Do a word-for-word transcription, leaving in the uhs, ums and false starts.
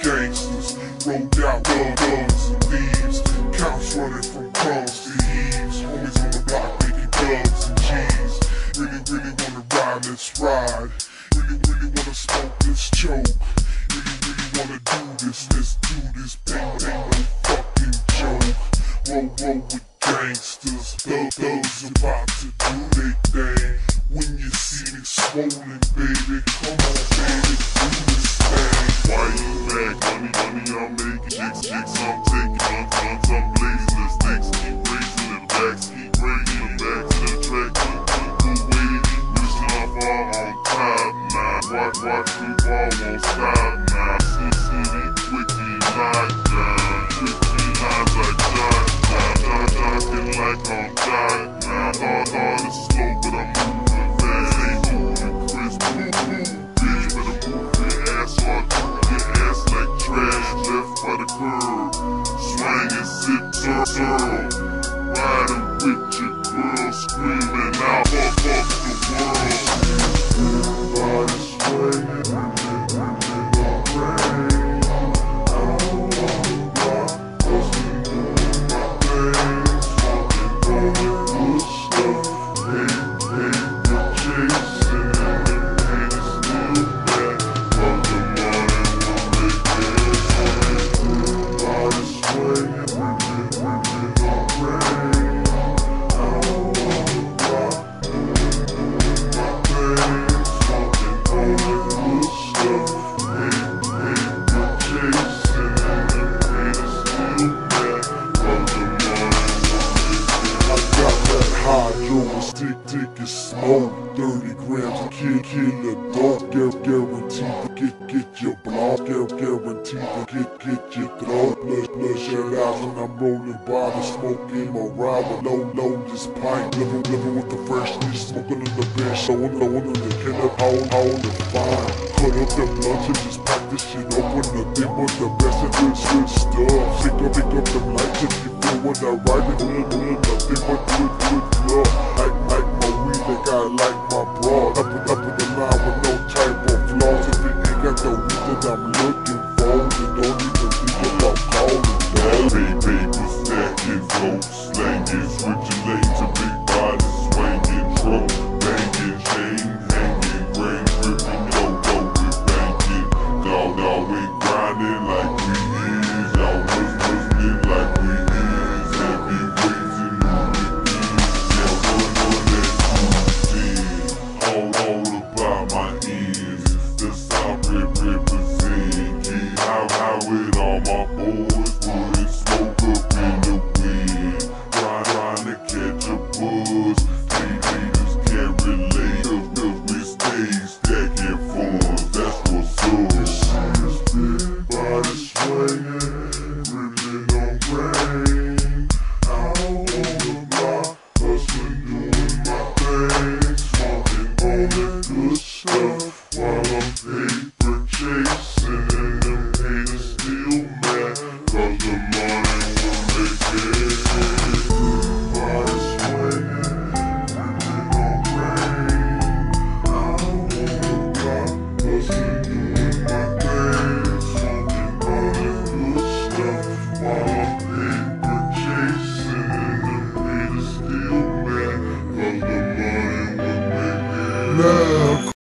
gangsters, rolled out thugs and thieves, counts running from crumbs to eaves, homies on the block making dubs and G's. Really, really wanna ride, let's ride. Really, really wanna smoke, let's choke. Really, really wanna do this, let's do this. Bang, bang, no fucking joke. Roll, roll with gangsters, thug, thugs about to do their thing. When you see me swollen, baby, come on, baby, do this thing. Why you mad? Money, money, I'm making chicks, chicks, I'm taking guns, guns, I'm blazing the sticks, keep raising the backs, keep raising the back to the track, keep, keep, keep waiting, wishing I'm far on top now. Watch, watch me fall, won't stop now. See, see me quickly knock down, quickly knock like shot, shot, shot, shocking like I'm shot now. Hard, hard and slow, but I'm moving fast. Ain't moving crisp, move, move, bitch, better move your ass or your ass like trash, left by the curb. Swing and sip, turn, turn. Riding with your girl, screaming out, fuck, fuck the world. Everybody swinging, women on rain. I don't wanna rock, hustling, doing my thing. Smoking on the good stuff. Hate, hate the chasing, and them haters still mad. But the money will make it. Everybody swinging, women, women on rain. I don't wanna rock, doing my thing. Smoking on the good stuff. Hate, hate the chasing, and them haters still mad. But the money will make it. I got that hydro, stick, tick, and smoke. thirty grams of kill, kill a dog. Gu- Guaranteed to get, get your block. Gu- Guaranteed to get, get your throat. Blood, bloodshot eyes when I'm rolling by the smoke in my ride with low, low, this pint. Living, living with the freshness, smoking in the bench, showing, showing in the killer, all, all the fine. Cut up the blunts and just pack this shit open. Nothing but the best of good, good stuff. Pick up, pick up them lights if you feel when I ride it. Good, good, nothing but good, good love. Like, like my weed, like I like my broad. Up and up in the line with no type of flaws. If it ain't got the weed that I'm looking for, then don't even think about calling dog. Big paper stacking, flow slanging, switching lanes to big bodies, swinging, truck banging, chain hanging, grain gripping, yo, yo, we banking. Y'all, y'all, we grinding like we is, y'all was listening like we is, heavyweights and new beginnings, yeah, run, run that two all, all about my ears, the South rip represent, keep high, high with all my boys, putting smoke up in the wind, trying, trying to catch a buzz, these haters can't relate, cause, cause we stay stacking funds, that's what's up. Everybody swinging, ripping on rain. Out on the block, hustling, doing my thing. Smoking on that good stuff while I'm paper chasing, and them haters still mad, cause the money will make it. Everybody swinging, ripping on rain. Out on the block, hustling, doing my thing. Smoking on that good stuff while I'm paper chasing, and them haters still mad, cause the money will make it. Now